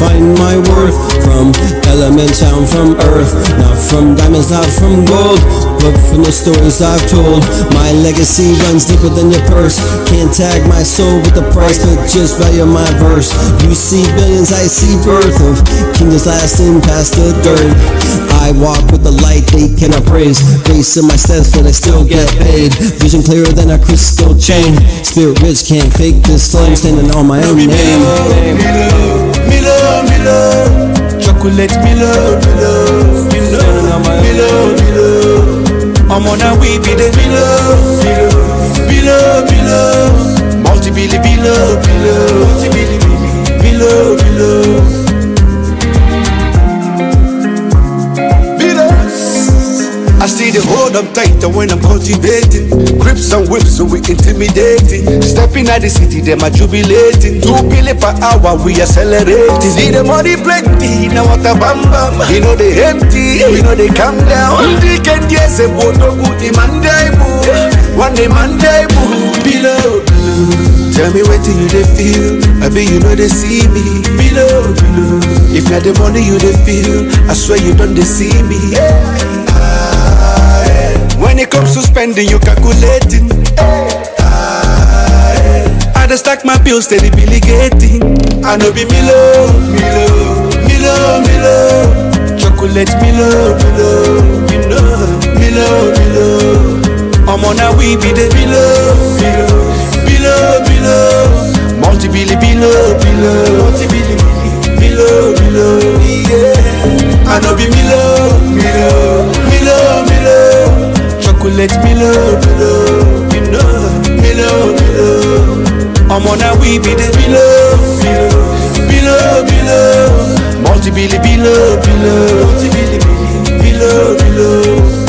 find my worth. From elements down from earth, not from diamonds, not from gold, but from the stories I've told. My legacy runs deeper than your purse. Can't tag my soul with the price, but just value my verse. You see billions, I see birth of kingdoms lasting past the dirt. I walk with the light they cannot praise. Grace in my steps, but I still get paid. Vision clearer than a crystal chain. Spirit rich, can't fake this flame. Standing on my own name. Milo, chocolate Milo, I'm on a way, be the Milo, multi-billy, Milo. I see the hold up tighter when I'm cultivating. Grips and whips, so we intimidating. Stepping out the city, them are jubilating. 2 billion per hour, we accelerating. See the money plenty, now what a bam bam. You know they empty, you know they calm down. They can yes, a boto good Monday boo. One day Monday boo. Below. Tell me what you they feel. I bet you know they see me. Below. If not the money you they feel, I swear you don't they see me. When it comes to spending, you calculating. I just stack my bills, steady Billy getting. I know be Milo, chocolate Milo, I'm on a way, be the Milo, multi-billy, yeah. I know be Milo, chocolate Milo, I'm on a way, be the Milo, multi-billy, Milo.